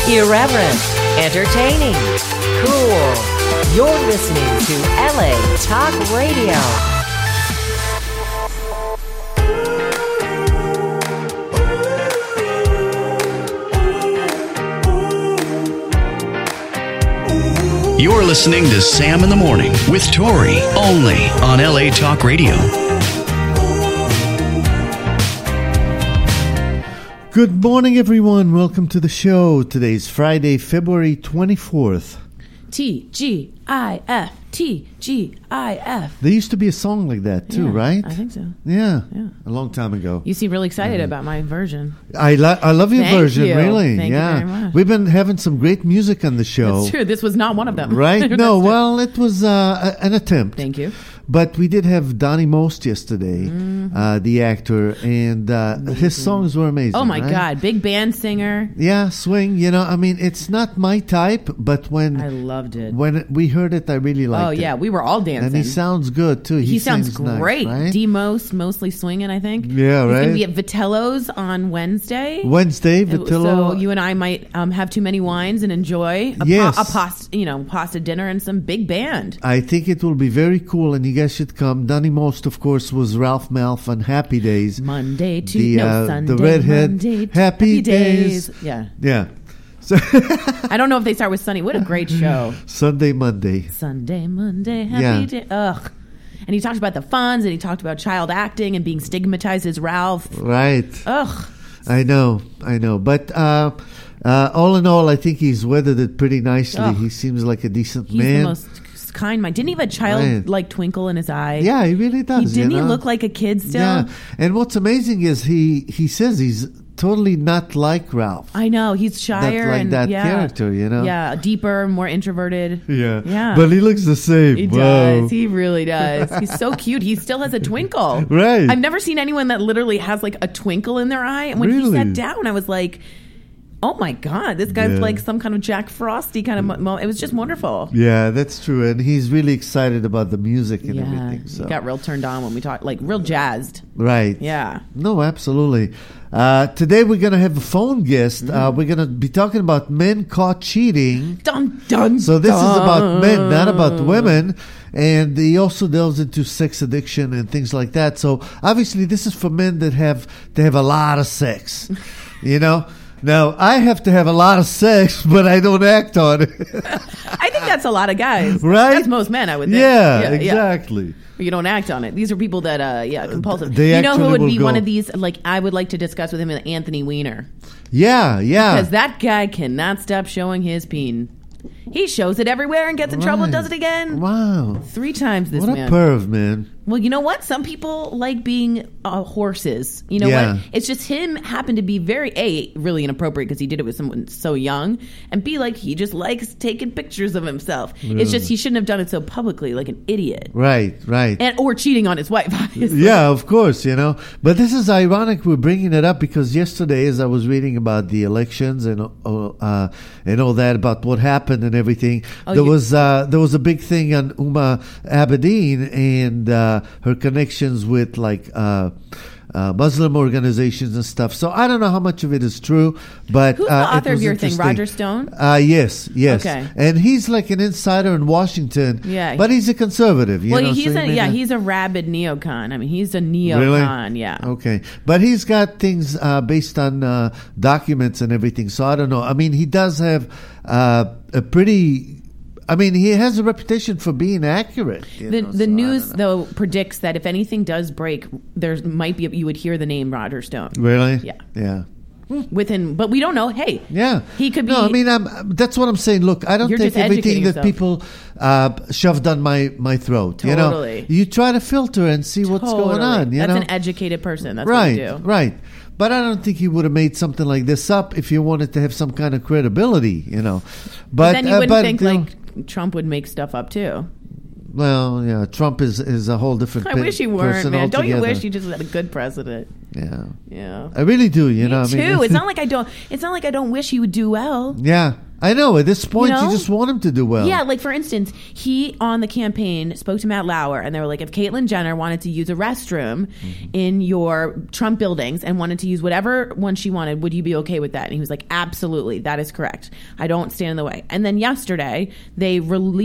Irreverent, entertaining, cool. You're listening to LA Talk Radio. You're listening to Sam in the Morning with Tori, only on LA Talk Radio. Good morning, everyone. Welcome to the show. Today's Friday, February 24th. TGIF. TGIF. There used to be a song like that, too, Yeah, right? I think so. Yeah, a long time ago. You seem really excited about my version. I love your Thank version, you. really. Thank you yeah, very much. We've been having some great music on the show. That's true. This was not one of them. Right? That's No, true. well, it was an attempt. Thank you. But we did have Donnie Most yesterday, the actor, and his songs were amazing. Oh, my right? God. Big band singer. Yeah, swing. You know, I mean, it's not my type, but when I loved it. when we heard it, I really liked it. Oh, yeah. We were all dancing. And he sounds good, too. He sounds sings nice, great. right? D-Most, mostly swinging, I think. Yeah, He's right? going to be at Vitello's on Wednesday. Wednesday, Vitillo. So you and I might have too many wines and enjoy Yes. a pasta dinner and some big band. I think it will be very cool, and you guys should come. Donnie Most, of course, was Ralph Malph on Happy Days. Monday, the Sunday, redhead, Monday, Happy Days. Yeah. Yeah. So I don't know if they start with Sunny. What a great show. Sunday, Monday. Sunday, Monday, Happy Yeah. Day. Ugh. And he talked about the funds, and he talked about child acting and being stigmatized as Ralph. Right. Ugh. I know. But all in all, I think he's weathered it pretty nicely. Ugh. He seems like a decent He's man. the most kind mind. Didn't he have a childlike twinkle in his eye? Yeah, he really does. Didn't you he know? look like a kid still? Yeah. And what's amazing is he says he's totally not like Ralph. I know. He's shyer Not like and that yeah. character, you know? Yeah, deeper, more introverted. Yeah. Yeah. But he looks the same. He Whoa. does. He really does. He's so cute. He still has a twinkle. Right. I've never seen anyone that literally has like a twinkle in their eye. And when he Really? sat down, I was like, oh my God, this guy's Yeah. like some kind of Jack Frosty kind of moment. It was just wonderful. Yeah, that's true. And he's really excited about the music and Yeah. everything. So. He got real turned on when we talked, like real jazzed. Right. Yeah. No, absolutely. Today we're going to have a phone guest. We're going to be talking about men caught cheating. Dun, dun, So this is dun. about men, not about women. And he also delves into sex addiction and things like that. So obviously this is for men that have a lot of sex, you know? Now, I have to have a lot of sex, but I don't act on it. I think that's a lot of guys. Right? That's most men, I would think. Yeah, exactly. You don't act on it. These are people that, compulsive. They you know who actually would will be go. one of these? Like, I would like to discuss with him Anthony Weiner. Yeah. Because that guy cannot stop showing his peen. He shows it everywhere and gets in trouble and does it again. Wow. 3 times this What man. a perv, man. Well, you know what? Some people like being horses. You know Yeah. what? It's just him happened to be very, A, really inappropriate because he did it with someone so young, and B, like, he just likes taking pictures of himself. It's just he shouldn't have done it so publicly, like an idiot. Right. Or cheating on his wife, obviously. Yeah, of course, you know. But this is ironic we're bringing it up because yesterday, as I was reading about the elections and all that, about what happened and everything, there was a big thing on Uma Abedin and her connections with Muslim organizations and stuff. So I don't know how much of it is true, but Who's the author of your thing? Roger Stone? Yes. Okay. And he's like an insider in Washington. Yeah. But he's a conservative. You know, He's so he may not- he's a rabid neocon. I mean, he's a neocon. Really? Yeah. Okay. But he's got things based on documents and everything. So I don't know. I mean, he does have a pretty... I mean, he has a reputation for being accurate. The news, though, predicts that if anything does break, there might be you would hear the name Roger Stone. Really? Yeah. But we don't know. Hey, yeah, he could be. No, I mean, that's what I'm saying. Look, I don't You're take just everything that educating people shove down my throat. Totally. You know, you try to filter and see what's going on. That's know? an educated person. That's right, what you do. Right. But I don't think he would have made something like this up if you wanted to have some kind of credibility, you know. But then you wouldn't think like Trump would make stuff up too. Well, yeah, Trump is a whole different. I wish he weren't, person man. Don't you altogether. wish you just had a good president? Yeah. Yeah. I really do. You know, Me too. I mean, It's not like I don't. It's not like I don't wish he would do well. Yeah, I know. At this point, You know? you just want him to do well. Yeah, like for instance, he on the campaign spoke to Matt Lauer, and they were like, if Caitlyn Jenner wanted to use a restroom in your Trump buildings and wanted to use whatever one she wanted, would you be okay with that? And he was like, absolutely, that is correct. I don't stand in the way. And then yesterday, they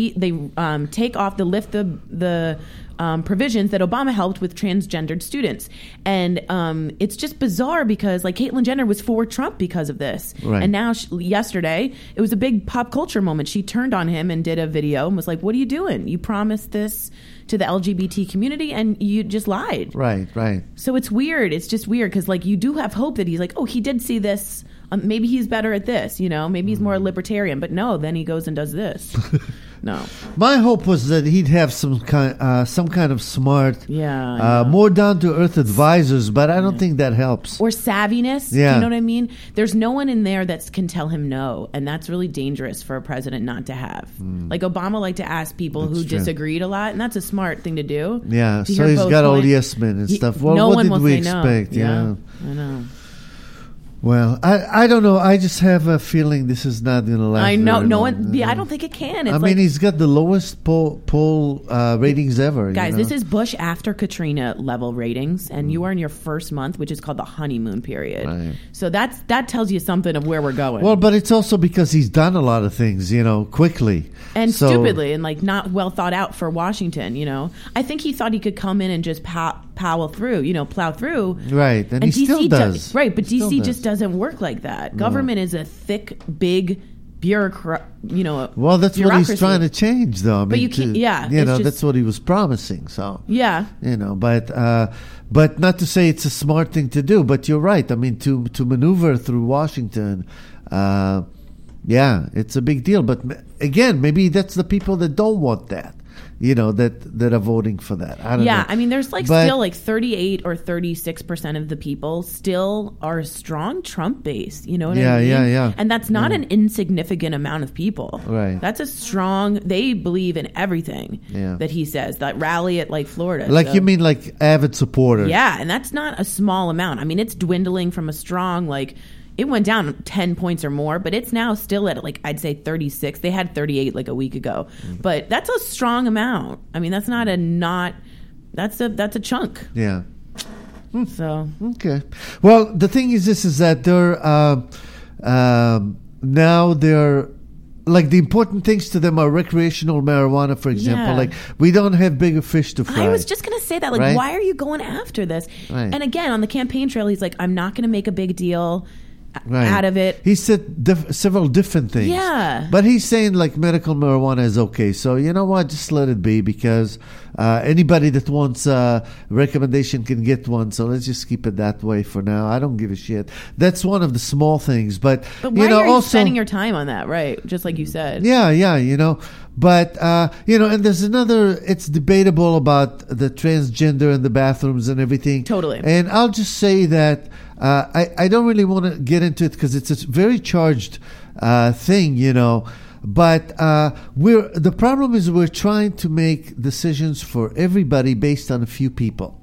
lift the provisions that Obama helped with transgendered students. And it's just bizarre because like Caitlyn Jenner was for Trump because of this. Right. And now yesterday, it was a big pop culture moment. She turned on him and did a video and was like, what are you doing? You promised this to the LGBT community and you just lied. Right. So it's weird. It's just weird because like you do have hope that he's like, oh, he did see this. Maybe he's better at this, you know, maybe he's more libertarian, but no, then he goes and does this. No. My hope was that he'd have some kind of smart, more down to earth advisors, but I don't think that helps. Or savviness. Yeah. Do you know what I mean? There's no one in there that can tell him no, and that's really dangerous for a president not to have. Like Obama liked to ask people who disagreed a lot, and that's a smart thing to do. Yeah, to so hear he's both got all points. yes men and stuff. Well, no what one did will we say expect? No. Yeah, I know. Well, I don't know. I just have a feeling this is not going to last. I know. very No long. one. I don't think it can. It's I mean, he's got the lowest poll ratings ever. Guys, you know? this is Bush after Katrina level ratings, and you are in your first month, which is called the honeymoon period. Right. So that tells you something of where we're going. Well, but it's also because he's done a lot of things, you know, quickly and So- stupidly, and like not well thought out for Washington. You know, I think he thought he could come in and just plow through. Right, and he still does. Right, but He still DC does. just doesn't work like that. Government is a thick, big bureaucrat. Well, that's what he's bureaucracy. trying to change, though. I mean, But you can't. Yeah, you it's know, just- that's what he was promising. So Yeah. you know, but not to say it's a smart thing to do. But you're right. I mean, to maneuver through Washington, it's a big deal. But again, maybe that's the people that don't want that. You know, that are voting for that. I don't know. Yeah, I mean, there's But- still 38 or 36% of the people still are a strong Trump base. You know what I mean? Yeah. And that's not an insignificant amount of people. Right. That's a strong. They believe in everything Yeah. that he says. That rally at Florida. Like So- you mean like avid supporters? Yeah, and that's not a small amount. I mean, it's dwindling from a strong it went down 10 points or more, but it's now still at I'd say 36. They had 38 a week ago. But that's a strong amount. I mean, that's not that's a chunk. Yeah. So Okay. Well, the thing is that they're now they're like the important things to them are recreational marijuana, for example. Yeah. Like we don't have bigger fish to fry. I was just going to say that. Right? Why are you going after this? Right. And again, on the campaign trail, he's like, I'm not going to make a big deal Right. out of it. He said several different things. Yeah. But he's saying like medical marijuana is okay. So you know what? Just let it be because anybody that wants a recommendation can get one. So let's just keep it that way for now. I don't give a shit. That's one of the small things. But why you know, are you also spending your time on that? Right. Just like you said. Yeah, you know. But, you know, and there's it's debatable about the transgender in the bathrooms and everything. Totally. And I'll just say that I don't really want to get into it because it's a very charged thing, you know. But the problem is we're trying to make decisions for everybody based on a few people.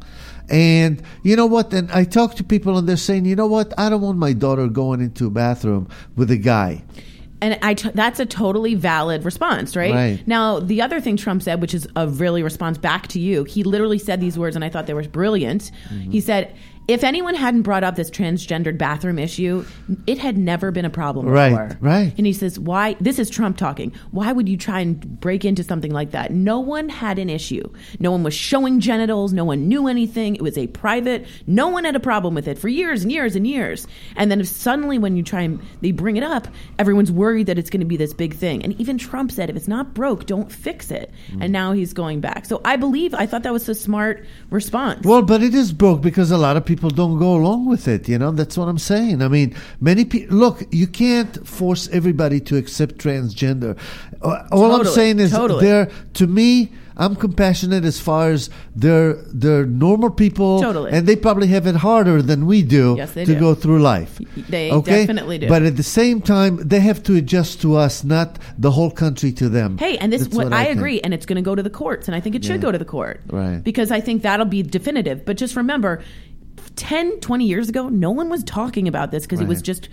And you know what? And I talk to people and they're saying, you know what? I don't want my daughter going into a bathroom with a guy. And that's a totally valid response, right? Right? Now, the other thing Trump said, which is a really response back to you, he literally said these words, and I thought they were brilliant. He said, if anyone hadn't brought up this transgendered bathroom issue, it had never been a problem before. Right. And he says, why? This is Trump talking. Why would you try and break into something like that? No one had an issue. No one was showing genitals. No one knew anything. It was a private. No one had a problem with it for years and years and years. And then if suddenly when you try and they bring it up, everyone's worried that it's going to be this big thing. And even Trump said, if it's not broke, don't fix it. And now he's going back. So I thought that was a smart response. Well, but it is broke because a lot of people don't go along with it. You know, that's what I'm saying. I mean, many people, look, you can't force everybody to accept transgender. All I'm saying is to me, I'm compassionate as far as they're normal people. Totally. And they probably have it harder than we do to go through life. They definitely do. But at the same time, they have to adjust to us, not the whole country to them. Hey, and this That's what I think. agree, and it's going to go to the courts, and I think it should go to the court. Right. Because I think that'll be definitive. But just remember, 10, 20 years ago, no one was talking about this because it was just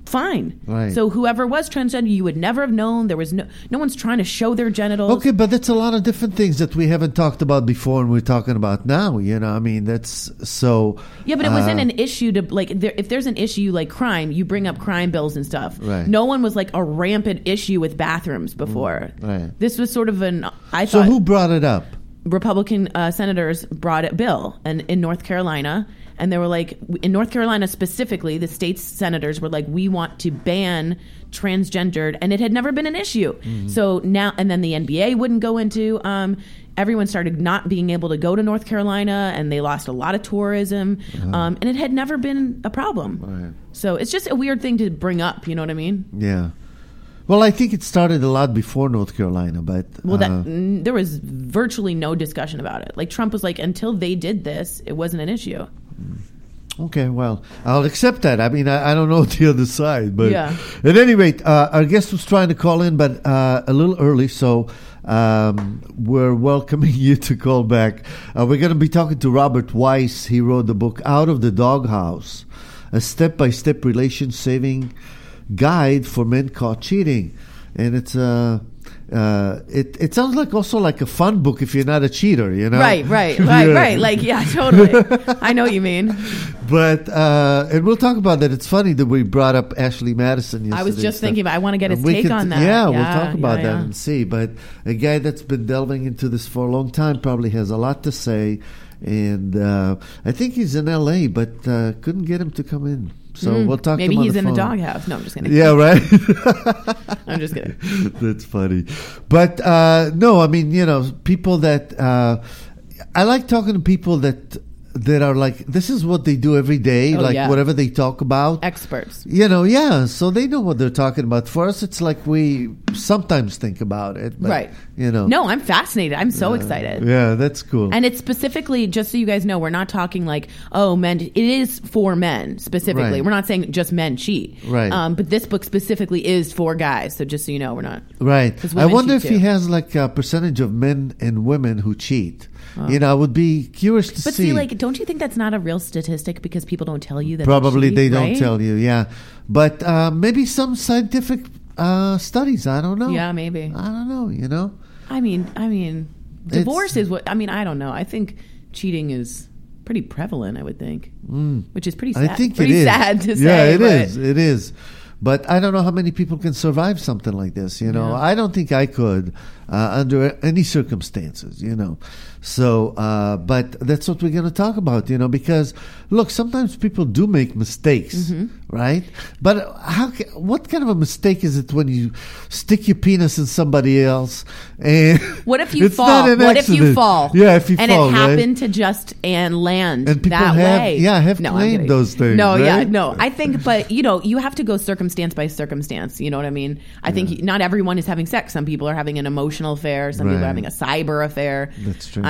fine. Right. So whoever was transgender, you would never have known. There was no one's trying to show their genitals. Okay, but that's a lot of different things that we haven't talked about before and we're talking about now, I mean, that's so... Yeah, but it wasn't an issue to, like, if there's an issue like crime, you bring up crime bills and stuff. Right. No one was like a rampant issue with bathrooms before. Right. This was sort of So who brought it up? Republican senators brought a bill in North Carolina, and they were like, in North Carolina specifically, the state's senators were like, we want to ban transgendered, and it had never been an issue. Mm-hmm. So now, and then the NBA wouldn't go into, everyone started not being able to go to North Carolina, and they lost a lot of tourism, and it had never been a problem. Right. So it's just a weird thing to bring up, you know what I mean? Yeah. Well, I think it started a lot before North Carolina, but... there was virtually no discussion about it. Like, Trump was like, until they did this, it wasn't an issue. Okay, well, I'll accept that. I mean, I don't know the other side, but... Yeah. At any rate, our guest was trying to call in, but a little early, so we're welcoming you to call back. We're going to be talking to Robert Weiss. He wrote the book Out of the Doghouse, a step-by-step relation-saving guide for men caught cheating, and it's it sounds like also like a fun book if you're not a cheater, Right, like, yeah, totally. I know what you mean. But and we'll talk about that. It's funny that we brought up Ashley Madison yesterday. I was just thinking about, I want to get his take on that. Yeah, we'll talk about that and see. But a guy that's been delving into this for a long time probably has a lot to say, and I think he's in LA, but couldn't get him to come in. So we'll talk maybe to him he's on the in phone. the doghouse. No, I'm just kidding. Yeah, right? I'm just kidding. That's funny. But no, I mean, people that... I like talking to people that are like, this is what they do every day, whatever they talk about. Experts. So they know what they're talking about. For us, it's like we sometimes think about it. But, right. No, I'm fascinated. I'm so excited. Yeah, that's cool. And it's specifically, just so you guys know, we're not talking like, men. It is for men specifically. Right. We're not saying just men cheat. Right. But this book specifically is for guys. So just so you know, we're not. Right. I wonder if too. he has like a percentage of men and women who cheat. I would be curious to see. But see, like, don't you think that's not a real statistic because people don't tell you that? Probably they don't right? tell you, yeah. But maybe some scientific studies. I don't know. Yeah, maybe. I don't know. I mean, divorce is what. I mean, I don't know. I think cheating is pretty prevalent. I would think, which is pretty sad. I think pretty it is. sad to say. Yeah, it is. It is. But I don't know how many people can survive something like this, Yeah. I don't think I could under any circumstances, So, but that's what we're going to talk about, because, look, sometimes people do make mistakes, right? But what kind of a mistake is it when you stick your penis in somebody else? And what if you fall? What if you fall? Yeah, if you and fall, it happened right? to just land and people that way. Yeah, have no, claimed those things. No, right? yeah, no. I think, but you have to go circumstance by circumstance. You know what I mean? I think not everyone is having sex. Some people are having an emotional affair. Some people are having a cyber affair. That's true.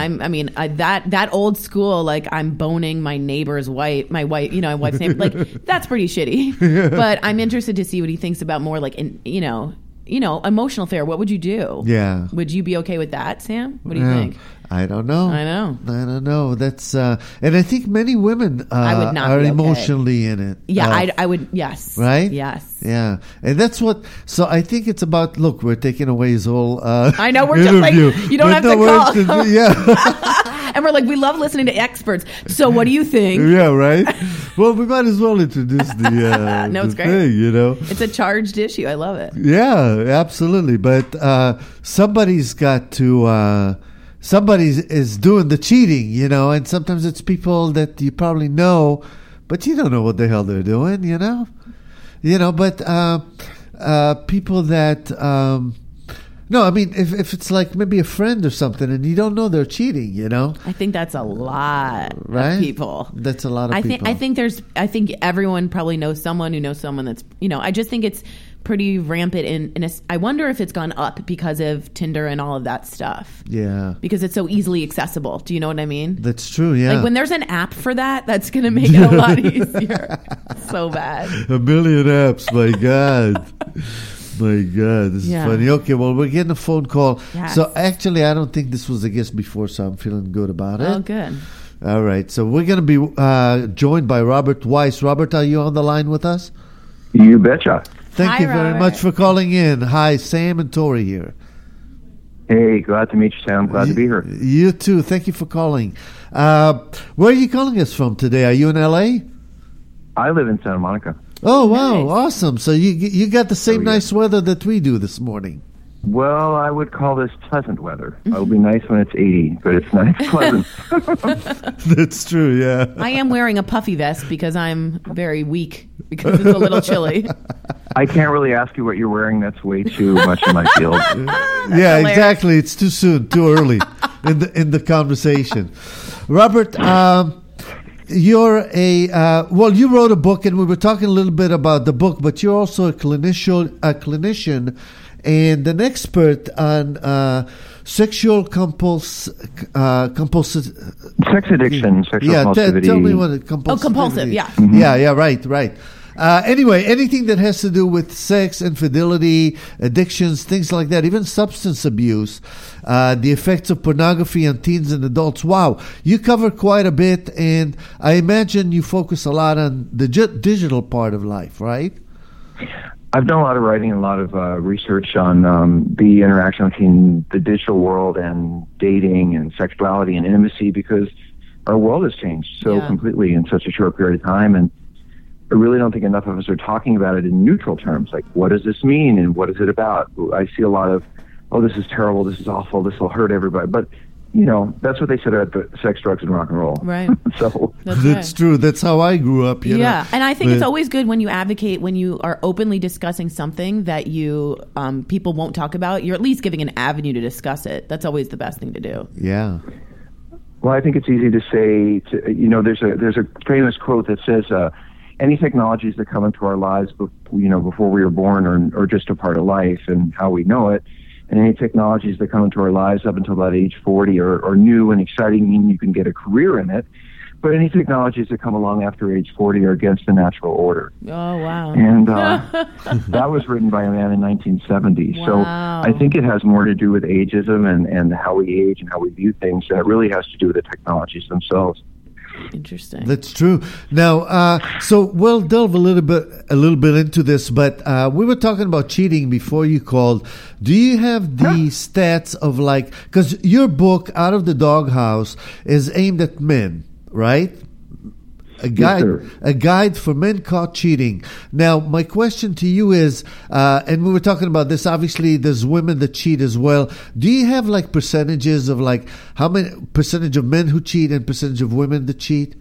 That old school, like, I'm boning my neighbor's wife, my wife's neighbor, like, that's pretty shitty. But I'm interested to see what he thinks about more like, emotional affair. What would you do? Yeah. Would you be okay with that, Sam? What do you think? I don't know. I don't know. That's and I think many women I would not are be okay. emotionally in it. Yeah, I would. Yes. Right. Yes. Yeah, and that's what. So I think it's about. Look, we're taking away his whole. I know we're interview. just like, you don't have to call. Yeah. And we're like, we love listening to experts. So what do you think? Yeah, right. Well, we might as well introduce the. No, it's the great. Thing, It's a charged issue. I love it. Yeah, absolutely. But somebody's got to. Somebody is doing the cheating, and sometimes it's people that you probably know, but you don't know what the hell they're doing, But people that. No, I mean, if it's like maybe a friend or something and you don't know they're cheating, I think that's a lot right? of people. That's a lot of people. I think everyone probably knows someone who knows someone that's, I just think it's pretty rampant I wonder if it's gone up because of Tinder and all of that stuff. Yeah. Because it's so easily accessible. Do you know what I mean? That's true, yeah. Like when there's an app for that's going to make it a lot easier. So bad. A million apps, my God. My God, this is funny. Okay, well, we're getting a phone call. Yes. So actually, I don't think this was a guest before, so I'm feeling good about it. Oh, good. All right, so we're going to be joined by Robert Weiss. Robert, are you on the line with us? You betcha. Thank you very much for calling in. Hi, Sam and Tori here. Hey, glad to meet you, Sam. Glad to be here. You too. Thank you for calling. Where are you calling us from today? Are you in L.A.? I live in Santa Monica. Oh, wow. Nice. Awesome. So you got the same nice weather that we do this morning. Well, I would call this pleasant weather. It'll be nice when it's 80, but it's nice pleasant. That's true, yeah. I am wearing a puffy vest because I'm very weak because it's a little chilly. I can't really ask you what you're wearing. That's way too much in my field. Yeah, hilarious. Exactly. It's too soon, too early in the conversation. Robert, you're you wrote a book, and we were talking a little bit about the book, but you're also a clinician and an expert on sexual compulsive sex addiction, sexual compulsivity. Tell me what compulsive. Yeah. Mm-hmm. Yeah, right. Anyway, anything that has to do with sex, infidelity, addictions, things like that, even substance abuse, the effects of pornography on teens and adults. Wow, you cover quite a bit, and I imagine you focus a lot on the digital part of life, right? I've done a lot of writing and a lot of research on the interaction between the digital world and dating and sexuality and intimacy, because our world has changed so completely in such a short period of time, and I really don't think enough of us are talking about it in neutral terms, like what does this mean and what is it about? I see a lot of, this is terrible, this is awful, this will hurt everybody, but that's what they said about the sex, drugs, and rock and roll. Right. So that's true. That's how I grew up. You know? And I think it's always good when you advocate, when you are openly discussing something that you people won't talk about. You're at least giving an avenue to discuss it. That's always the best thing to do. Yeah. Well, I think it's easy to say. There's a famous quote that says, "Any technologies that come into our lives, before we were born, or just a part of life and how we know it." And any technologies that come into our lives up until about age 40 are new and exciting, meaning you can get a career in it. But any technologies that come along after age 40 are against the natural order. Oh, wow. And that was written by a man in 1970. Wow. So I think it has more to do with ageism and how we age and how we view things. That really has to do with the technologies themselves. Interesting. That's true. Now, so we'll delve a little bit into this, but we were talking about cheating before you called. Do you have the stats of because your book, Out of the Doghouse, is aimed at men, right? A guide for men caught cheating. Now, my question to you is, and we were talking about this, obviously there's women that cheat as well. Do you have percentages of how many percentage of men who cheat and percentage of women that cheat?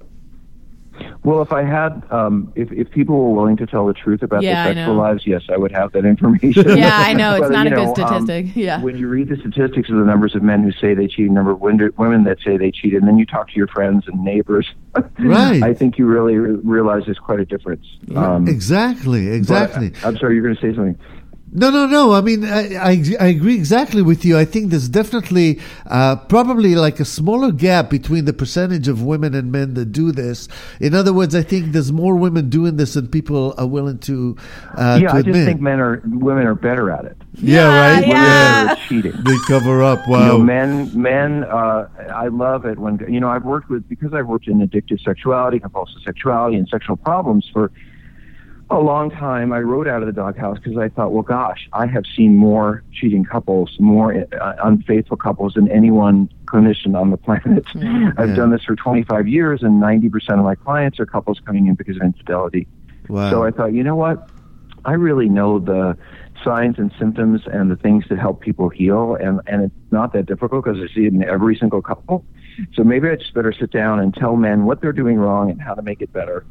Well, if I had, if people were willing to tell the truth about their sexual lives, yes, I would have that information. Yeah, I know. It's not a good statistic. When you read the statistics of the numbers of men who say they cheat, number of women that say they cheat, and then you talk to your friends and neighbors, right? I think you really realize there's quite a difference. Exactly. I'm sorry, you're going to say something. No. I mean, I agree exactly with you. I think there's definitely probably a smaller gap between the percentage of women and men that do this. In other words, I think there's more women doing this than people are willing to I just think women are better at it. Yeah, right. Women are cheating. They cover up. Wow. Men. I love it when I've worked in addictive sexuality, compulsive sexuality, and sexual problems for a long time. I wrote Out of the Doghouse because I thought, well, gosh, I have seen more cheating couples, more unfaithful couples than any one clinician on the planet. I've done this for 25 years, and 90% of my clients are couples coming in because of infidelity. Wow. So I thought, you know what? I really know the signs and symptoms and the things that help people heal, and it's not that difficult because I see it in every single couple. So maybe I just better sit down and tell men what they're doing wrong and how to make it better.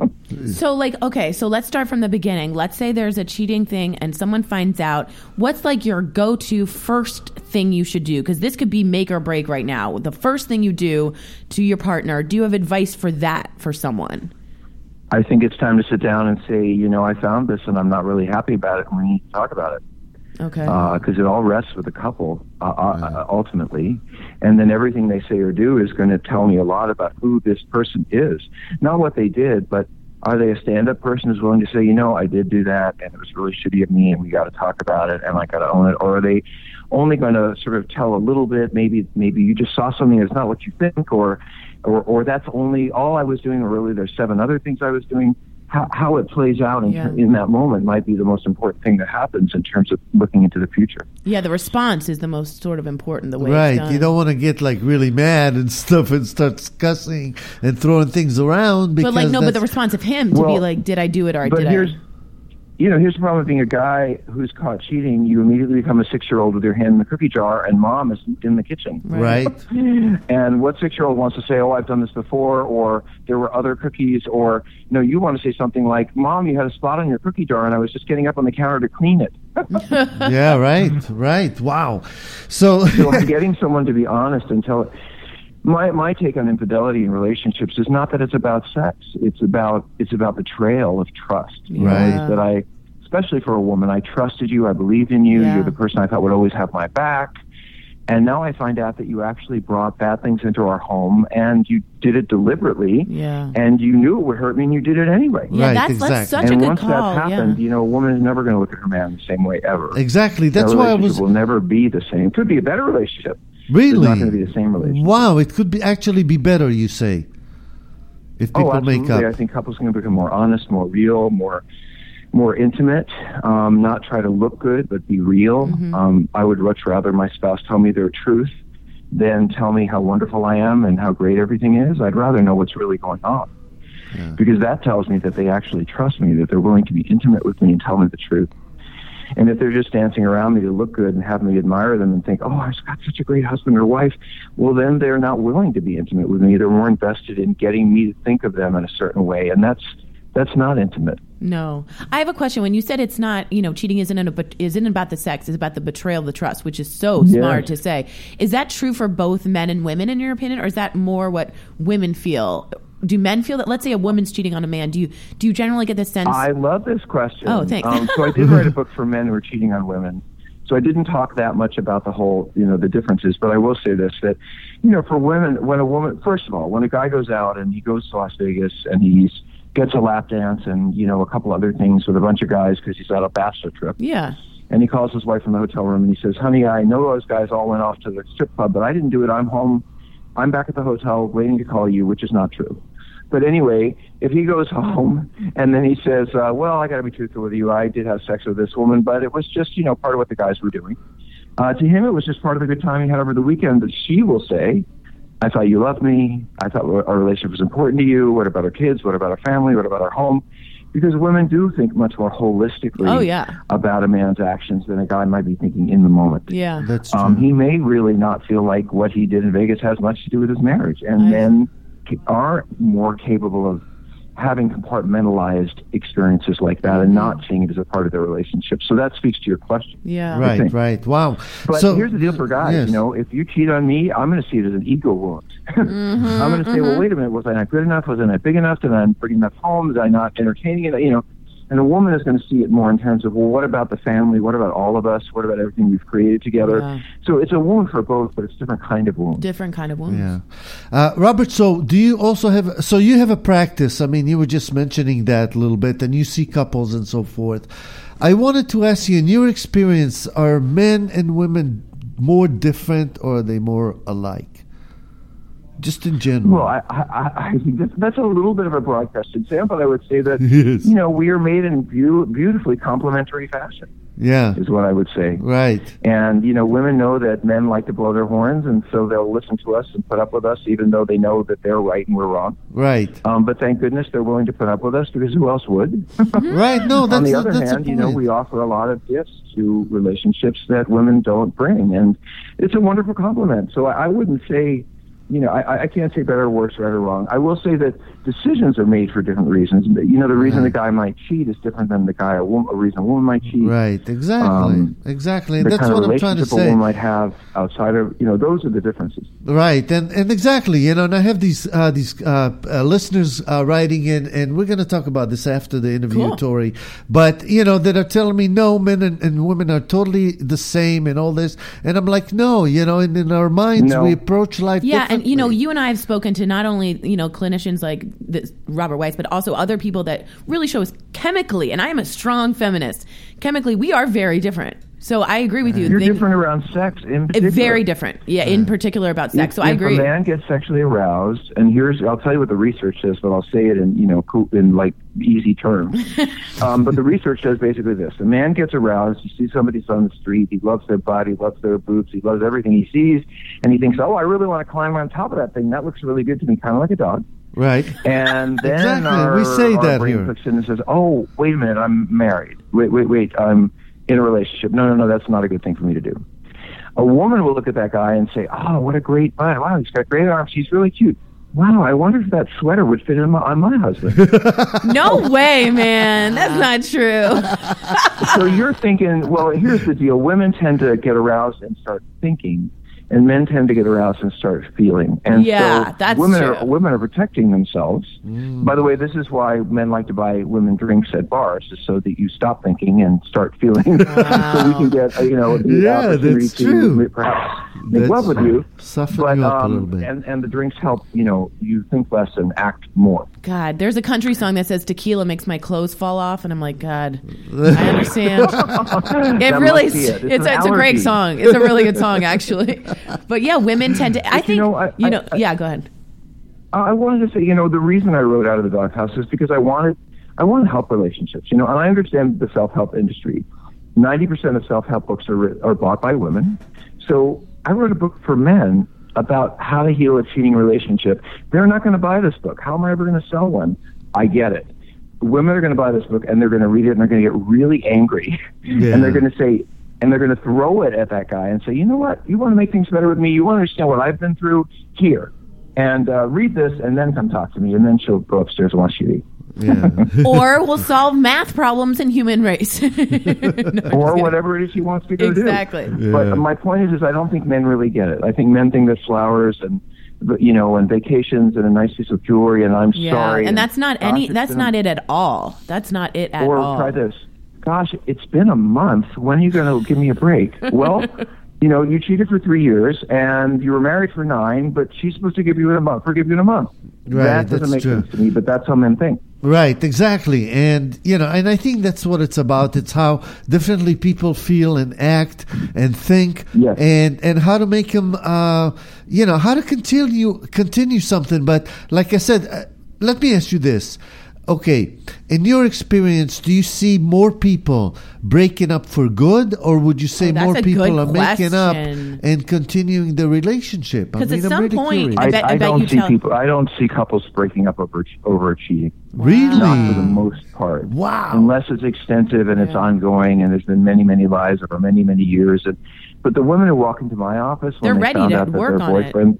So so let's start from the beginning. Let's say there's a cheating thing and someone finds out. What's your go-to first thing you should do? Because this could be make or break right now. The first thing you do to your partner, do you have advice for that for someone? I think it's time to sit down and say, I found this and I'm not really happy about it, and we need to talk about it. Okay. Because it all rests with the couple, ultimately. And then everything they say or do is going to tell me a lot about who this person is. Not what they did, but are they a stand-up person who's willing to say, I did do that, and it was really shitty of me, and we got to talk about it, and I got to own it? Or are they only going to sort of tell a little bit? Maybe you just saw something that's not what you think, or that's only all I was doing, or really there's 7 other things I was doing. how it plays out in that moment might be the most important thing that happens in terms of looking into the future. Yeah, the response is the most sort of important, the way right. it's done. You don't want to get like really mad and stuff and start cussing and throwing things around. Because but the response of him to be like, did I do it or did I? Here's the problem with being a guy who's caught cheating. You immediately become a 6-year-old with your hand in the cookie jar, and mom is in the kitchen. Right. And what 6-year-old wants to say, oh, I've done this before, or there were other cookies, or, you want to say something like, Mom, you had a spot on your cookie jar, and I was just getting up on the counter to clean it. Yeah, right. Wow. So getting someone to be honest and tell it. My take on infidelity in relationships is not that it's about sex. It's about betrayal of trust. That especially for a woman, I trusted you, I believed in you, you're the person I thought would always have my back. And now I find out that you actually brought bad things into our home, and you did it deliberately, and you knew it would hurt me, and you did it anyway. Yeah, that's such a good call. And once that's happened, a woman is never going to look at her man the same way ever. Exactly. That's why it will never be the same. It could be a better relationship. Really? It's not going to be the same relationship. Wow, it could actually be better, you say, if people make up. I think couples can become more honest, more real, more intimate, not try to look good, but be real. Mm-hmm. I would much rather my spouse tell me their truth than tell me how wonderful I am and how great everything is. I'd rather know what's really going on. Yeah. Because that tells me that they actually trust me, that they're willing to be intimate with me and tell me the truth. And if they're just dancing around me to look good and have me admire them and think, oh, I've got such a great husband or wife, well, then they're not willing to be intimate with me. They're more invested in getting me to think of them in a certain way, and that's not intimate. No. I have a question. When you said it's not, cheating isn't about the sex, it's about the betrayal of the trust, which is so smart to say. Is that true for both men and women, in your opinion, or is that more what women feel? Do men feel that, let's say a woman's cheating on a man, do you generally get the sense? I love this question. Oh, thanks. So I did write a book for men who are cheating on women. So I didn't talk that much about the whole, the differences, but I will say this, that, for women, first of all, when a guy goes out and he goes to Las Vegas and he gets a lap dance and, a couple other things with a bunch of guys because he's on a bachelor trip. Yeah. And he calls his wife from the hotel room and he says, honey, I know those guys all went off to the strip club, but I didn't do it. I'm home. I'm back at the hotel waiting to call you, which is not true. But anyway, if he goes home and then he says, well, I got to be truthful with you. I did have sex with this woman, but it was just, part of what the guys were doing. To him, it was just part of the good time he had over the weekend. But she will say, I thought you loved me. I thought our relationship was important to you. What about our kids? What about our family? What about our home? Because women do think much more holistically about a man's actions than a guy might be thinking in the moment. Yeah, that's true. He may really not feel like what he did in Vegas has much to do with his marriage. And men are more capable of having compartmentalized experiences like that and not seeing it as a part of their relationship. So that speaks to your question. Yeah. Right. Wow. But here's the deal for guys. If you cheat on me, I'm going to see it as an ego wound. I'm going to say, well, wait a minute, was I not good enough? Was I not big enough? Did I not bring enough home? Did I not entertaining enough? And a woman is going to see it more in terms of, well, what about the family? What about all of us? What about everything we've created together? Yeah. So it's a wound for both, but it's a different kind of wound. Different kind of wound. Yeah. Robert, so do you also you have a practice? I mean, you were just mentioning that a little bit, and you see couples and so forth. I wanted to ask you, in your experience, are men and women more different or are they more alike? Just in general. Well, I think that's a little bit of a broad question, Sam, but I would say that, yes. We are made in beautifully complementary fashion. Yeah. Is what I would say. Right. And, women know that men like to blow their horns, and so they'll listen to us and put up with us, even though they know that they're right and we're wrong. Right. But thank goodness they're willing to put up with us, because who else would? Right. No, that's on the other hand, we offer a lot of gifts to relationships that women don't bring, and it's a wonderful compliment. So I wouldn't say... I can't say better or worse, right or wrong. I will say that decisions are made for different reasons. The reason the guy might cheat is different than the reason a woman might cheat. Right, exactly. Exactly. And that's what I'm trying to say. The kind of relationship a woman might have outside of, those are the differences. Right, and exactly, and I have these listeners writing in, and we're going to talk about this after the interview, Tori, but, that are telling me, no, men and women are totally the same and all this, and I'm like, no, and in our minds, we approach life differently. And, you and I have spoken to not only, clinicians like Robert Weiss, but also other people that really show us chemically, and I am a strong feminist, chemically, we are very different. So I agree with you. You're different around sex in particular. Very different. Yeah, in particular about sex. So I agree. If a man gets sexually aroused, and I'll tell you what the research says, but I'll say it in, in like easy terms. But the research says basically this. A man gets aroused, he sees somebody on the street, he loves their body, he loves their boobs, he loves everything he sees, and he thinks, I really want to climb on top of that thing. That looks really good to me, kind of like a dog. Right. And then exactly. We say that brain here. clicks in and says, wait a minute, I'm married. Wait, I'm in a relationship. No, that's not a good thing for me to do. A woman will look at that guy and say, what a great body. Wow, he's got great arms. He's really cute. Wow, I wonder if that sweater would fit on my husband. No way, man. That's not true. So you're thinking, well, here's the deal. Women tend to get aroused and start thinking, and men tend to get aroused and start feeling. And so that's women are protecting themselves. By the way, this is why men like to buy women drinks at bars, is so that you stop thinking and start feeling. Wow. So we can get the opportunity that's true. to perhaps make love with you. Soften you up a little bit. And the drinks help, you think less and act more. God, there's a country song that says tequila makes my clothes fall off, and I'm like, God, I understand. It's a great song. It's a really good song, actually. But yeah, women tend to. I think. Yeah, go ahead. I wanted to say, the reason I wrote Out of the Doghouse is because I want to help relationships. And I understand the self-help industry. 90% of self-help books are bought by women. So I wrote a book for men about how to heal a cheating relationship. They're not going to buy this book. How am I ever going to sell one? I get it. Women are going to buy this book, and they're going to read it, and they're going to get really angry. Yeah. And they're going to say, and they're going to throw it at that guy and say, you know what? You want to make things better with me? You want to understand what I've been through? Here. And read this, and then come talk to me. And then she'll go upstairs and watch TV. Yeah. Or we'll solve math problems in human race. Or whatever it is he wants to go do. Exactly. Yeah. But my point is I don't think men really get it. I think men think that flowers and vacations and a nice piece of jewelry and I'm sorry. And that's not it at all. That's not it at all. Or try this. Gosh, it's been a month. When are you going to give me a break? Well, you cheated for 3 years and you were married for 9, but she's supposed to forgive you in a month. Right, that doesn't make sense to me, but that's how men think. Right, exactly. And, and I think that's what it's about. It's how differently people feel and act and think. Yes. And how to make them, how to continue something. But like I said, let me ask you this. Okay, in your experience, do you see more people breaking up for good, or would you say more people are making up and continuing the relationship? Because at some point, I don't see couples breaking up over cheating. Really? Not for the most part. Wow. Unless it's extensive and it's ongoing and there's been many, many lies over many, many years. But the women who walk into my office when they found out that their boyfriend...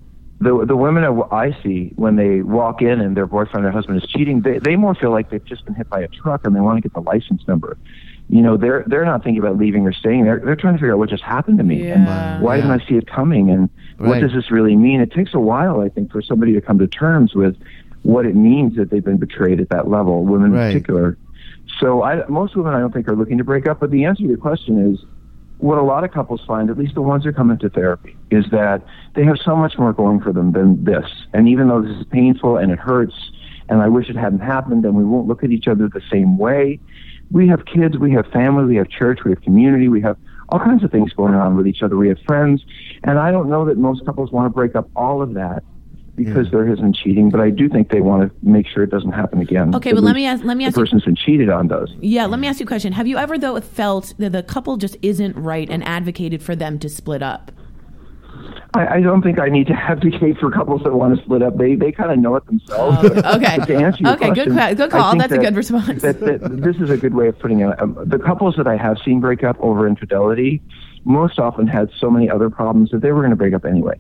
The women I see when they walk in and their boyfriend or husband is cheating, they more feel like they've just been hit by a truck and they want to get the license number. They're not thinking about leaving or staying. They're trying to figure out what just happened to me and why didn't I see it coming and what does this really mean? It takes a while, I think, for somebody to come to terms with what it means that they've been betrayed at that level, women in particular. So most women I don't think are looking to break up, but the answer to your question is, what a lot of couples find, at least the ones who come into therapy, is that they have so much more going for them than this. And even though this is painful and it hurts, and I wish it hadn't happened, and we won't look at each other the same way, we have kids, we have family, we have church, we have community, we have all kinds of things going on with each other. We have friends. And I don't know that most couples want to break up all of that because there isn't cheating, but I do think they want to make sure it doesn't happen again. Okay, but let me ask the person who's been cheated on does. Yeah, let me ask you a question. Have you ever, though, felt that the couple just isn't right and advocated for them to split up? I don't think I need to advocate for couples that want to split up. They kind of know it themselves. Okay. To answer your question, good call. That's a good response. This is a good way of putting it. The couples that I have seen break up over infidelity most often had so many other problems that they were going to break up anyway.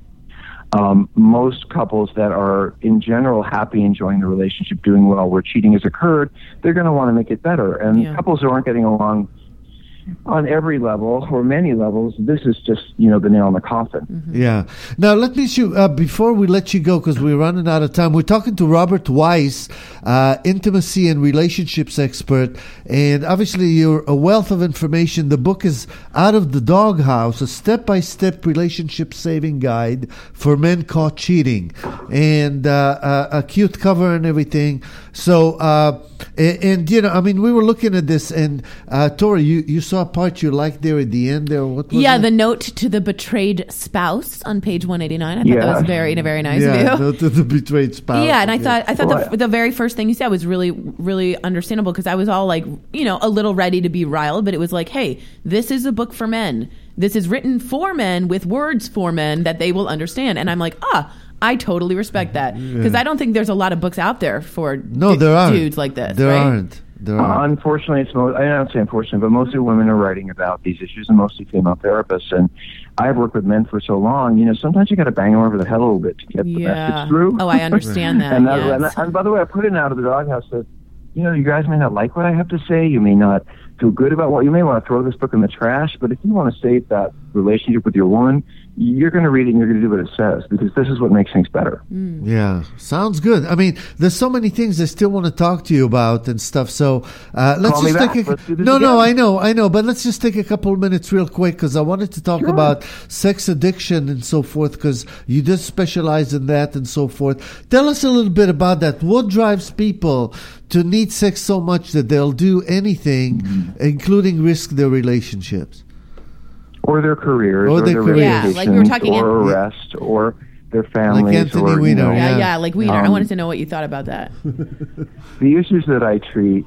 Most couples that are, in general, happy, enjoying the relationship, doing well, where cheating has occurred, they're going to want to make it better. And couples who aren't getting along on every level or many levels, this is just, the nail in the coffin. Mm-hmm. Yeah. Now, let me ask you, before we let you go, because we're running out of time, we're talking to Robert Weiss, intimacy and relationships expert, and obviously you're a wealth of information. The book is Out of the Doghouse, a step-by-step relationship-saving guide for men caught cheating, and a cute cover and everything. So, And I mean, we were looking at this, and Tori, you saw a part you liked there at the end there. What was it? The note to the betrayed spouse on page 189. I thought that was very nice of you. Note to the betrayed spouse. Yeah, and I thought the very first thing you said was really, really understandable, because I was all like, a little ready to be riled, but it was like, hey, this is a book for men. This is written for men with words for men that they will understand. And I'm like, I totally respect that, because I don't think there's a lot of books out there for dudes like this. There right? aren't. Unfortunately, I don't say unfortunately, but mostly women are writing about these issues, and mostly female therapists. And I've worked with men for so long. Sometimes you got to bang them over the head a little bit to get the message through. Oh, I understand that. and by the way, I put it out of the doghouse that you guys may not like what I have to say. You may not feel good about what you may want to throw this book in the trash. But if you want to save that relationship with your woman, you're going to read it and you're going to do what it says, because this is what makes things better. Yeah, sounds good. I mean, there's so many things I still want to talk to you about and stuff. So let's just take Let's do this No, again. I know. But let's just take a couple of minutes real quick, because I wanted to talk about sex addiction and so forth, because you did specialize in that and so forth. Tell us a little bit about that. What drives people to need sex so much that they'll do anything, including risk their relationships? Or their careers, or their careers. Like we were talking or arrest, or their families. Like Anthony Weiner. Like Weiner. I wanted to know what you thought about that. The issues that I treat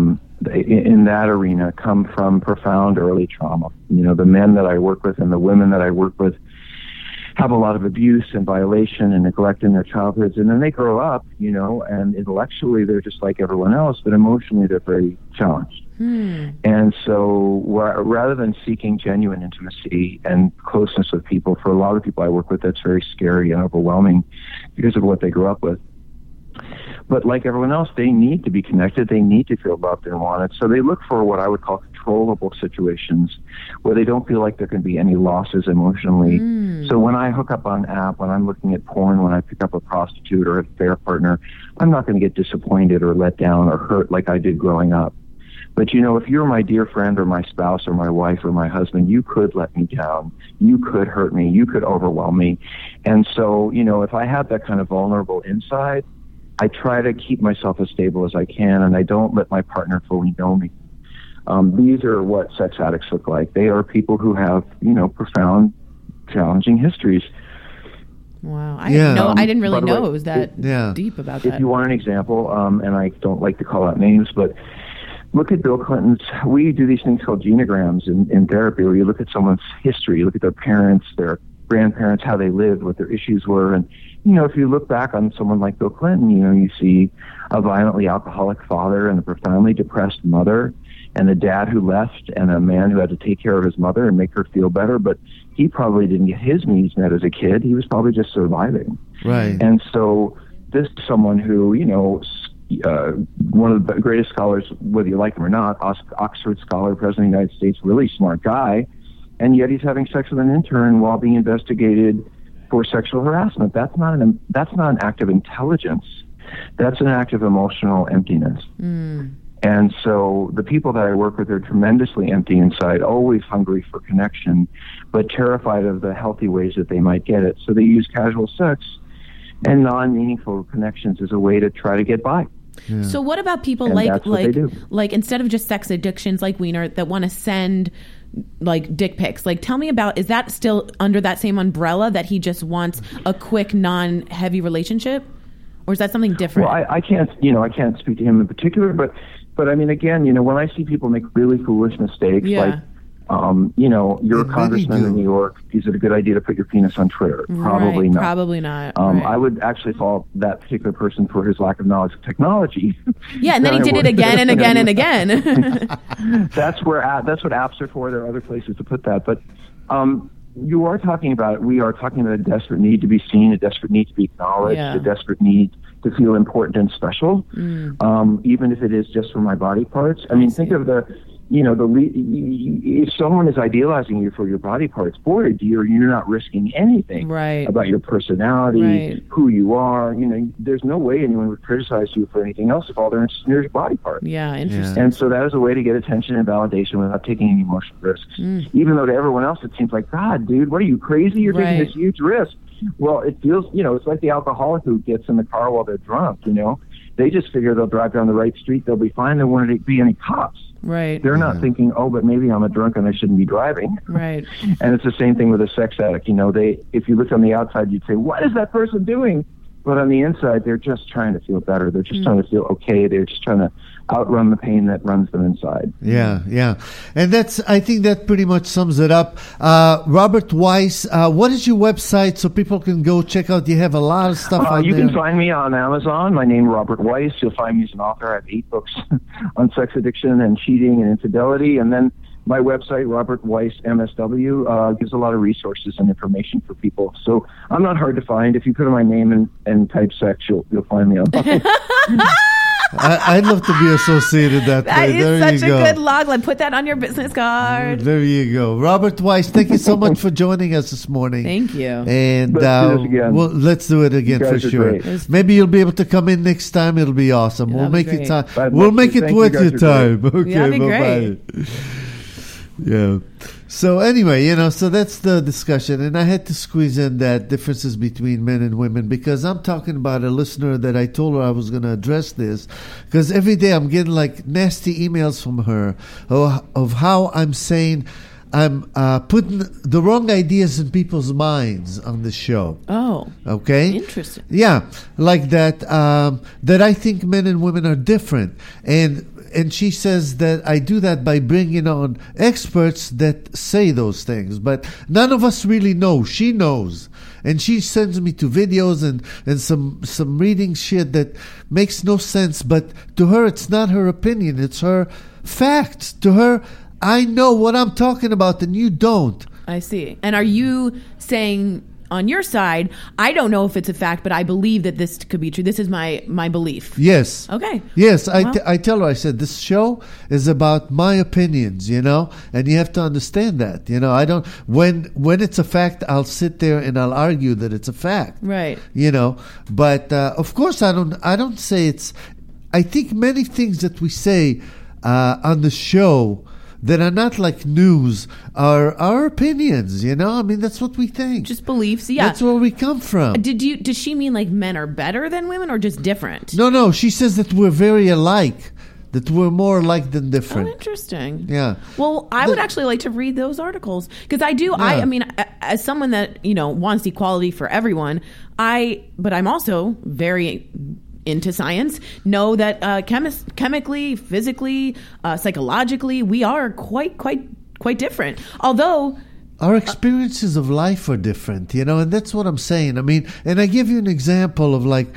in that arena come from profound early trauma. The men that I work with and the women that I work with have a lot of abuse and violation and neglect in their childhoods, and then they grow up, and intellectually they're just like everyone else, but emotionally they're very challenged. And so rather than seeking genuine intimacy and closeness with people, for a lot of people I work with, that's very scary and overwhelming because of what they grew up with. But like everyone else, they need to be connected. They need to feel loved and wanted. So they look for what I would call controllable situations where they don't feel like there can be any losses emotionally. So when I hook up on an app, when I'm looking at porn, when I pick up a prostitute or a affair partner, I'm not going to get disappointed or let down or hurt like I did growing up. But, if you're my dear friend or my spouse or my wife or my husband, you could let me down. You could hurt me. You could overwhelm me. And so, if I have that kind of vulnerable inside, I try to keep myself as stable as I can, and I don't let my partner fully know me. These are what sex addicts look like. They are people who have, profound, challenging histories. Wow. I didn't really know it was that deep about that. If you want an example, and I don't like to call out names, but look at Bill Clinton's. We do these things called genograms in therapy, where you look at someone's history, you look at their parents, their grandparents, how they lived, what their issues were. And, if you look back on someone like Bill Clinton, you see a violently alcoholic father and a profoundly depressed mother, and a dad who left, and a man who had to take care of his mother and make her feel better. But he probably didn't get his needs met as a kid. He was probably just surviving. Right. And so this is someone who, one of the greatest scholars, whether you like him or not, Oxford scholar, President of the United States, really smart guy, and yet he's having sex with an intern while being investigated for sexual harassment. That's not an act of intelligence. That's an act of emotional emptiness. And so the people that I work with are tremendously empty inside, always hungry for connection, but terrified of the healthy ways that they might get it. So they use casual sex and non-meaningful connections as a way to try to get by. Yeah. So what about people like instead of just sex addictions like Weiner that want to send like dick pics? Like, tell me about, is that still under that same umbrella that he just wants a quick, non-heavy relationship? Or is that something different? Well, I can't speak to him in particular, but I mean, again, when I see people make really foolish mistakes, like, you're a congressman in New York, is it a good idea to put your penis on Twitter? Probably not. Probably not. I would actually fault that particular person for his lack of knowledge of technology. Yeah, and then he did it again and again and again. That's what apps are for. There are other places to put that. But we are talking about a desperate need to be seen, a desperate need to be acknowledged, a desperate need to feel important and special, even if it is just for my body parts. I mean, think of if someone is idealizing you for your body parts, boy, you're not risking anything about your personality, who you are. There's no way anyone would criticize you for anything else if all they're interested in is your body part. Yeah, interesting. And so that is a way to get attention and validation without taking any emotional risks. Even though to everyone else it seems like, God, dude, what are you, crazy? You're taking this huge risk. Well, it feels, it's like the alcoholic who gets in the car while they're drunk, they just figure they'll drive down the right street, they'll be fine, there won't be any cops. Right. They're not thinking, oh, but maybe I'm a drunk and I shouldn't be driving. Right. And it's the same thing with a sex addict. If you look on the outside, you'd say, what is that person doing? But on the inside, they're just trying to feel better. They're just trying to feel okay. They're just trying to outrun the pain that runs them inside. Yeah. And I think that pretty much sums it up. Robert Weiss, what is your website so people can go check out? You have a lot of stuff out you there. can find me on Amazon. My name is Robert Weiss. You'll find me as an author. I have 8 books on sex addiction and cheating and infidelity. And then my website, Robert Weiss MSW, gives a lot of resources and information for people. So I'm not hard to find. If you put in my name and type sex, you'll find me online. I'd love to be associated that way. That is such a good logline. Put that on your business card. There you go. Robert Weiss, thank you so much for joining us this morning. Thank you. And let's do this again. Let's do it again for sure. Maybe you'll be able to come in next time. It'll be awesome. We'll make it time. We'll make it worth your time. Okay, that'd be great. Yeah. So anyway, so that's the discussion. And I had to squeeze in that differences between men and women because I'm talking about a listener that I told her I was going to address this because every day I'm getting like nasty emails from her of how I'm saying I'm putting the wrong ideas in people's minds on the show. Oh. Okay. Interesting. Yeah. Like that, that I think men and women are different. And she says that I do that by bringing on experts that say those things. But none of us really know. She knows. And she sends me to videos and some reading shit that makes no sense. But to her, it's not her opinion. It's her facts. To her, I know what I'm talking about and you don't. I see. And are you saying on your side, I don't know if it's a fact, but I believe that this could be true. This is my belief. Yes. Okay. Yes, I tell her, I said, this show is about my opinions, and you have to understand that, I don't, when it's a fact, I'll sit there and I'll argue that it's a fact. Right. But of course I don't say I think many things that we say on the show that are not like news are our opinions, I mean, that's what we think. Just beliefs, yeah. That's where we come from. Does she mean like men are better than women or just different? No, she says that we're very alike, that we're more alike than different. Oh, interesting. Yeah. Well, I would actually like to read those articles because I do, yeah. I mean, as someone that, wants equality for everyone, but I'm also very into science, know that chemically, physically, psychologically, we are quite different. Although our experiences of life are different, and that's what I'm saying. I mean, and I give you an example of like,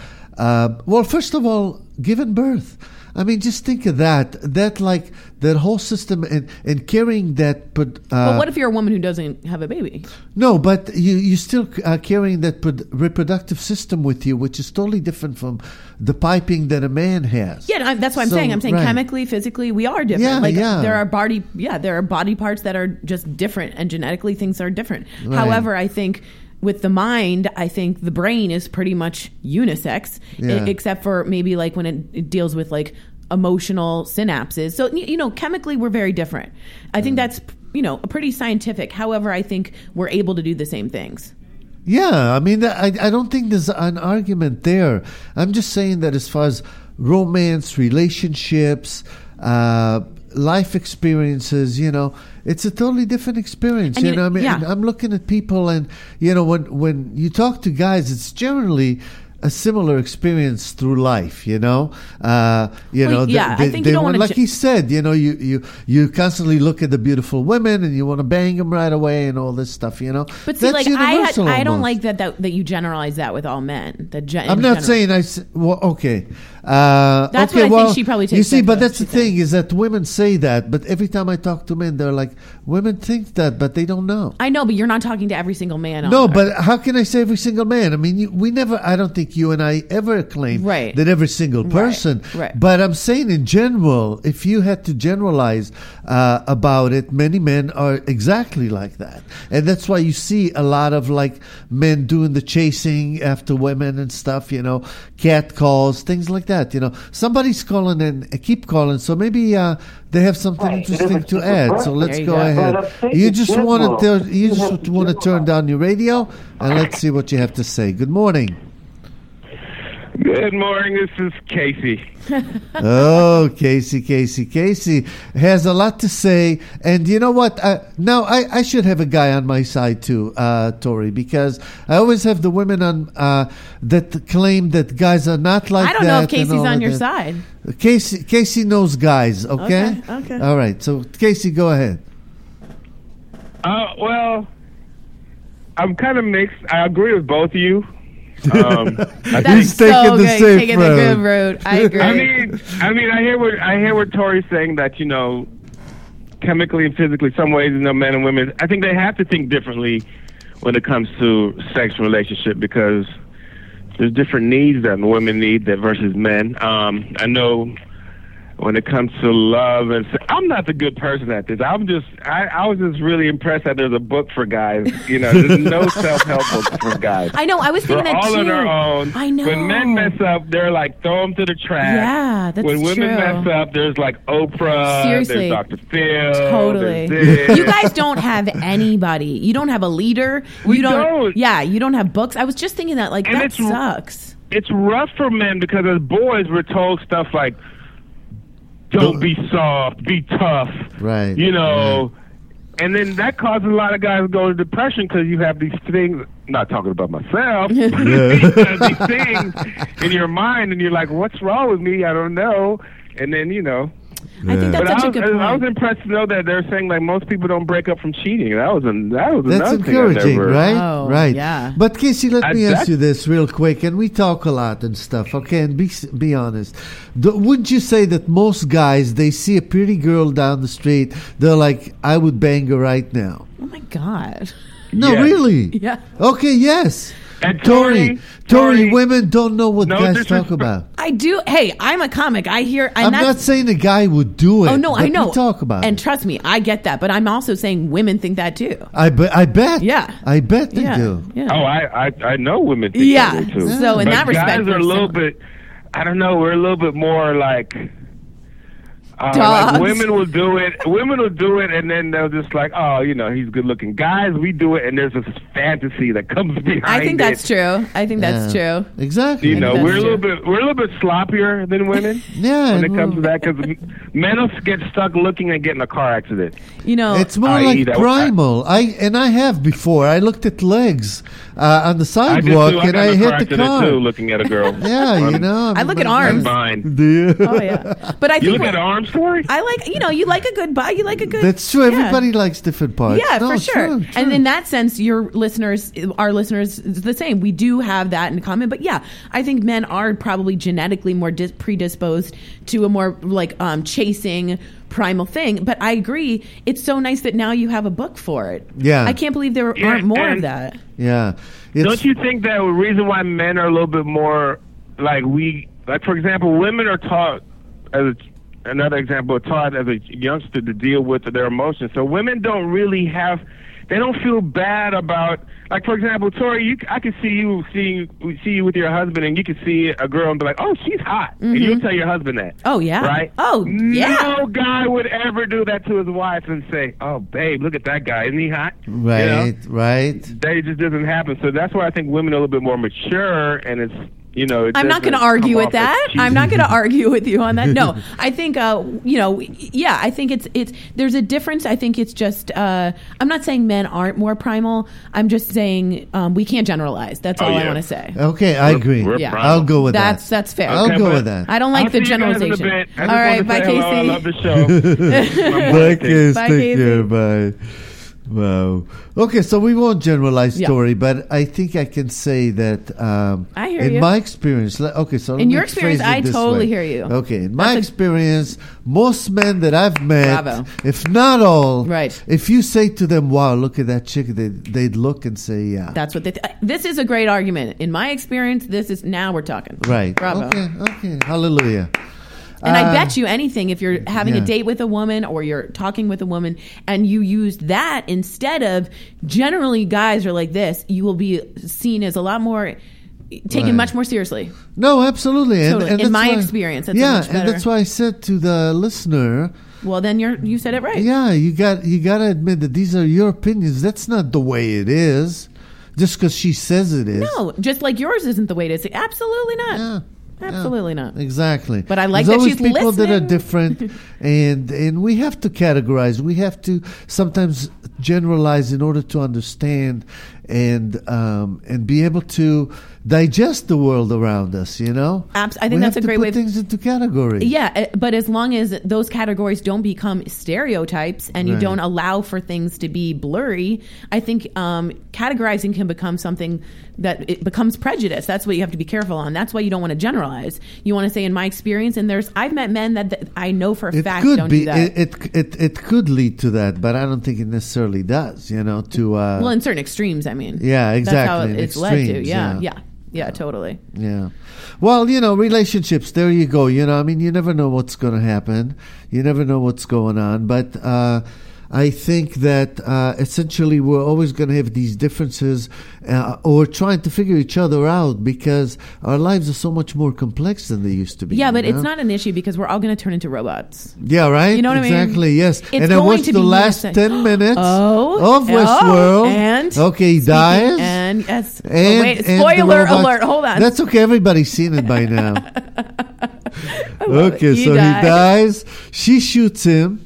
first of all, giving birth. I mean, just think of that like that whole system and carrying that. But what if you're a woman who doesn't have a baby? No, but you still carrying that reproductive system with you, which is totally different from the piping that a man has. Yeah, that's what I'm saying. I'm saying right. Chemically, physically, we are different. Yeah, there are body parts that are just different, and genetically things are different. Right. However, I think with the mind, I think the brain is pretty much unisex, except for maybe like when it deals with like emotional synapses. So, chemically we're very different. I think that's, pretty scientific. However, I think we're able to do the same things. Yeah, I mean, I don't think there's an argument there. I'm just saying that as far as romance, relationships, life experiences, it's a totally different experience. And I mean, I'm looking at people, and when you talk to guys, it's generally a similar experience through life, I think you don't want to, like he said, you constantly look at the beautiful women and you want to bang them right away and all this stuff, But see, that's like I don't almost. Like that you generalize that with all men. I'm not saying okay. That's okay, what I think she probably takes. You see, but that's the thing is that women say that, but every time I talk to men, they're like, women think that, but they don't know. I know, but you're not talking to every single man. No, but how can I say every single man? I mean, we never. I don't think you and I ever claim that every single person. Right. But I'm saying in general, if you had to generalize about it, many men are exactly like that, and that's why you see a lot of like men doing the chasing after women and stuff. Cat calls, things like that. Somebody's calling and keep calling, so maybe they have something interesting to add. So let's go ahead. You just want to turn down your radio and let's see what you have to say. Good morning. Good morning. This is Casey. Oh, Casey has a lot to say. And you know what? Now, I should have a guy on my side too, Tori, because I always have the women on that claim that guys are not like that. I don't know if Casey's on your side. Casey knows guys, okay? Okay. All right. So, Casey, go ahead. Well, I'm kind of mixed. I agree with both of you. He's taking the safe road. The good road. I agree. I mean, I hear what Tori's saying, that chemically and physically, some ways, men and women, I think they have to think differently when it comes to sex relationship, because there's different needs that women need versus men. I know when it comes to love, and I'm not the good person at this. I was just really impressed that there's a book for guys. There's no self-help book for guys. I know. I was thinking that too. They're all on their own. I know. When men mess up, they're like, throw them to the trash. Yeah, that's true. When women mess up, there's like Oprah. Seriously. There's Dr. Phil. Totally. You guys don't have anybody. You don't have a leader. We don't. Yeah, you don't have books. I was just thinking that, that sucks. It's rough for men, because as boys, we're told stuff like, don't be soft, be tough. Right. Right. And then that causes a lot of guys to go to depression, because you have these things, not talking about myself, you have these things in your mind, and you're like, what's wrong with me? I don't know. And then, I think that's such a good point. I was impressed to know that they're saying most people don't break up from cheating. That's encouraging, right? Oh, right. Yeah. But Casey, let me ask you this real quick, and we talk a lot and stuff, okay? And be honest. Wouldn't you say that most guys, they see a pretty girl down the street, they're like, I would bang her right now? Oh my God. No, yes. really? Yeah. Okay, yes. And Tori, women don't know what guys talk about. I do. Hey, I'm a comic. I hear. I'm not saying a guy would do it. Oh no, I know. We talk about and it. trust me, I get that. But I'm also saying women think that too. I bet. Yeah. I bet they do. Yeah. Oh, I know women think that too. So in that respect, guys are a little bit. I don't know. We're a little bit more like. Dogs. Women will do it, and then they'll just like, oh, he's good looking. Guys, we do it, and there's this fantasy that comes behind it. I think that's true. That's true. Exactly. We're a little bit sloppier than women. Yeah. When it comes to that, because men will get stuck looking and get in a car accident. It's more like primal. I have before. I looked at legs on the sidewalk, and I hit the car. Too, looking at a girl. Yeah, I look at arms. Do you? Oh yeah. But I think you look at arms. Story? I like, you like a good body. You like a good. That's true. Everybody likes different parts. Yeah, for sure. True. And in that sense, our listeners, is the same. We do have that in common. But yeah, I think men are probably genetically more predisposed to a more chasing primal thing. But I agree. It's so nice that now you have a book for it. Yeah. I can't believe there aren't more of that. Yeah. Don't you think that the reason why men are a little bit more for example, women are taught another example, taught as a youngster to deal with their emotions. So women don't really they don't feel bad about, for example, Tori, I can see you with your husband, and you can see a girl and be like, oh, she's hot. Mm-hmm. And you'll tell your husband that. Oh, yeah. Right? Oh, yeah. No guy would ever do that to his wife and say, oh, babe, look at that guy. Isn't he hot? Right, right. That just doesn't happen. So that's why I think women are a little bit more mature, and it's, I'm not going to argue with that. I'm not going to argue with you on that. No, I think, I think it's there's a difference. I think it's just, I'm not saying men aren't more primal. I'm just saying we can't generalize. That's all I want to say. Okay, I agree. Yeah. I'll go with that. That's fair. I'll go with that. I don't like the generalization. All right, bye, Casey. I love the show. Bye, Casey. Bye, Take Casey. care. Bye. Wow. Okay, so we won't generalize story, but I think I can say that I hear in you. my experience, okay, so in your experience, I totally hear you. Okay, in my experience, most men that I've met, Bravo. if not all, right. If you say to them, wow, look at that chick, they'd look and say, yeah. That's what this is a great argument. In my experience, now we're talking. Right. Bravo. Okay. Hallelujah. And I bet you anything, if you're having a date with a woman or you're talking with a woman and you use that instead of, generally guys are like this, you will be seen as a lot more, taken much more seriously. No, absolutely. Totally. And in my experience, that's much better. And that's why I said to the listener, well, then you said it right. Yeah, you got to admit that these are your opinions. That's not the way it is. just because she says it is. No, just like yours isn't the way it is. Absolutely not. Yeah. Absolutely not. Exactly. But I like There's that always she's people listening. that are different, and we have to categorize. We have to sometimes generalize in order to understand and be able to digest the world around us. You know, I think that's a great way. Put things into categories. Yeah, but as long as those categories don't become stereotypes and you don't allow for things to be blurry, I think categorizing can become something that it becomes prejudice. That's what you have to be careful on. That's why you don't want to generalize. You want to say, in my experience, and I've met men that I know for a fact don't do that. It could lead to that, but I don't think it necessarily does. You know, to well, in certain extremes, I mean. Yeah, exactly. That's how it's led to. Yeah. Yeah, totally. Yeah. Well, you know, relationships, there you go. You know, I mean, you never know what's going to happen. You never know what's going on. But I think that essentially we're always going to have these differences or trying to figure each other out because our lives are so much more complex than they used to be. Yeah, but it's not an issue because we're all going to turn into robots. Yeah, right? You know what I mean? Exactly, yes. It's and I watched the last 10 minutes of Westworld. And okay, he dies. And yes. And, wait, spoiler alert. Hold on. That's okay. Everybody's seen it by now. Okay, he so dies. he dies. She shoots him.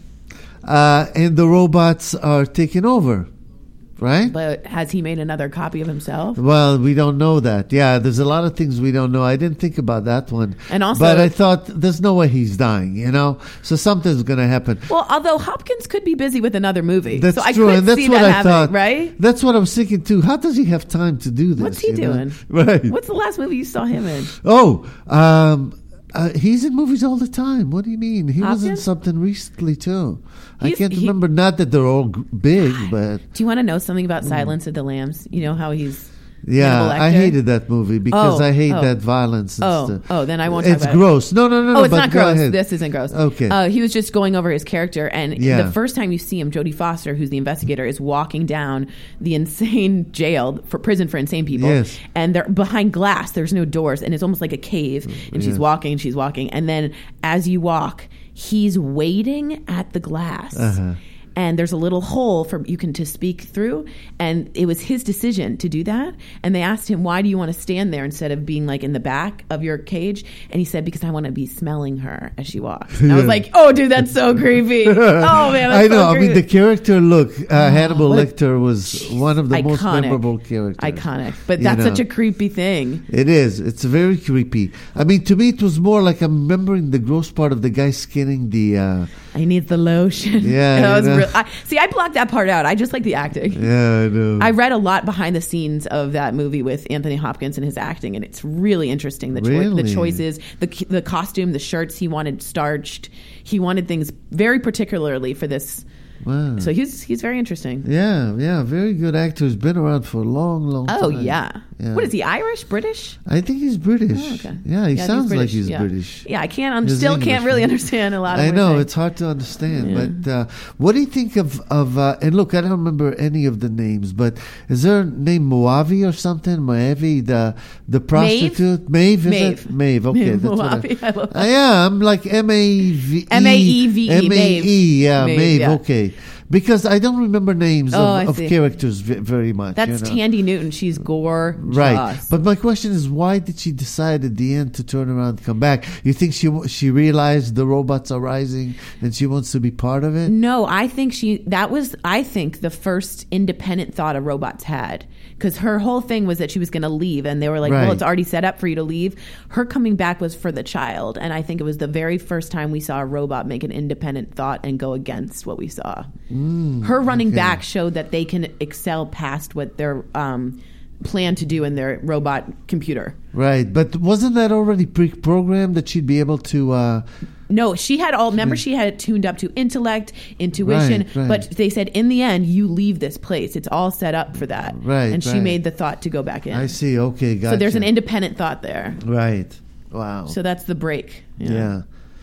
And the robots are taking over, right? But has he made another copy of himself? Well, we don't know that. Yeah, there's a lot of things we don't know. I didn't think about that one. And also, but I thought there's no way he's dying, you know? So something's going to happen. Well, although Hopkins could be busy with another movie. That's so I true, could and that's see what that I happening, thought. Right? That's what I was thinking too. How does he have time to do this? What's he doing? Right. What's the last movie you saw him in? Oh, he's in movies all the time. What do you mean? He was in Hopkins? something recently too. I can't remember. Not that they're all big, but Do you want to know something about Silence of the Lambs? You know how he's yeah, Hannibal I Lecter? hated that movie because I hate that violence. And stuff. Then I won't talk It's about it. gross. No. Oh, it's but not go gross. ahead. This isn't gross. Okay. He was just going over his character, and Yeah. the first time you see him, Jodie Foster, who's the investigator, is walking down the insane jail for prison for insane people. Yes. And they're behind glass. There's no doors, and it's almost like a cave. And she's walking, and then as you walk, he's waiting at the glass. And there's a little hole for you to speak through, and it was his decision to do that. And they asked him, "Why do you want to stand there instead of being like in the back of your cage?" And he said, "Because I want to be smelling her as she walks." And I was like, "Oh, dude, that's so creepy." Oh man, that's I know. So creepy. I mean, the character. Look, Hannibal Lecter was one of the most Iconic. memorable characters. Iconic, but that's such a creepy thing. It is. It's very creepy. I mean, to me, it was more like I'm remembering the gross part of the guy skinning the. I need the lotion. Yeah, that was you know. I blocked that part out. I just like the acting. Yeah, I know. I read a lot behind the scenes of that movie with Anthony Hopkins and his acting, and it's really interesting. The choices, the costume, the shirts he wanted starched. He wanted things very particularly for this. Wow. So he's very interesting. Yeah, very good actor. He's been around for a long time. Oh yeah. What is he? Irish? British? I think he's British. Oh, okay. Yeah, he sounds like he's yeah. British. Yeah, I He's still English, can't really right? understand a lot of. I what know we're it's hard to understand, but what do you think of? And look, I don't remember any of the names, but is there a name Moavi or something? Moavi, the prostitute, Maeve. Is it? Maeve. Okay, Maeve, that's Moavi, what I love that. Yeah, I'm like Maeve. Maeve, Maeve. Yeah, Maeve. yeah. Okay. Because I don't remember names I of see. characters very much. That's Tandy Newton. She's gorgeous. Right. But my question is, why did she decide at the end to turn around and come back? You think she realized the robots are rising and she wants to be part of it? No, I think that was the first independent thought a robots had. Because her whole thing was that she was going to leave, and they were like, Right. well, it's already set up for you to leave. Her coming back was for the child, and I think it was the very first time we saw a robot make an independent thought and go against what we saw. Her running back showed that they can excel past what they're planned to do in their robot computer. Right. But wasn't that already pre-programmed that she'd be able to... No, she had remember she had it tuned up to intellect, intuition, Right. but they said in the end, you leave this place. It's all set up for that. Right, And she right. made the thought to go back in. I see. Okay, gotcha. So there's an independent thought there. Right. Wow. So that's the break. Yeah.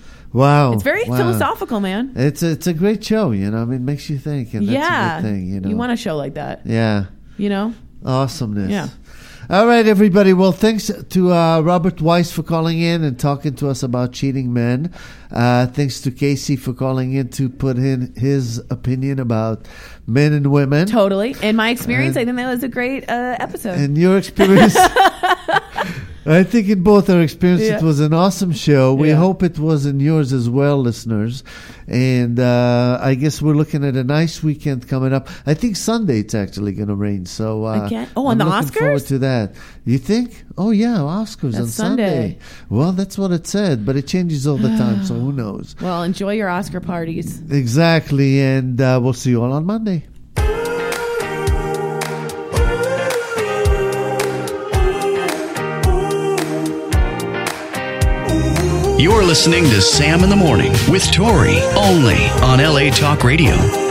Wow. It's very Wow. philosophical, man. It's a great show, you know. I mean, it makes you think, and that's a good thing, you know. You want a show like that, Yeah. you know? Awesomeness. Yeah. All right, everybody. Well, thanks to Robert Weiss for calling in and talking to us about cheating men. Thanks to Casey for calling in to put in his opinion about men and women. Totally. In my experience, I think that was a great episode. In your experience, I think in both our experience, it was an awesome show. We hope it was in yours as well, listeners. And I guess we're looking at a nice weekend coming up. I think Sunday it's actually going to rain. So again? Oh, on the looking Oscars? Forward to that. You think? Oh yeah, Oscars on Sunday. Well, that's what it said, but it changes all the time. So who knows? Well, enjoy your Oscar parties. Exactly, and we'll see you all on Monday. You're listening to Sam in the Morning with Tori, only on LA Talk Radio.